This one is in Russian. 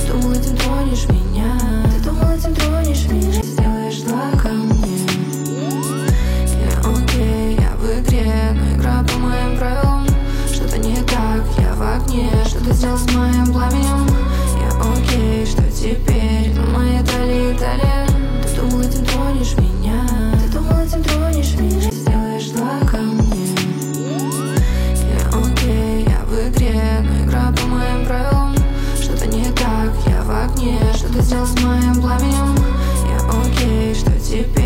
Ты думал, этим тронешь меня. Ты думал, этим тронешь меня. Сделаешь зла ко мне. Я окей, я в игре, но игра по моим правилам. Что-то не так, я в огне. Что ты сделал с моим пламенем? Я окей, что теперь? На моей талии талия. Ты думал, этим тронешь меня. Ты думал, этим тронешь меня. Сделаешь зла ко мне. Я окей, я в игре, но игра по моим правилам. Что-то не так, я в огне. Что ты сделал с моим пламенем? Я окей, что теперь?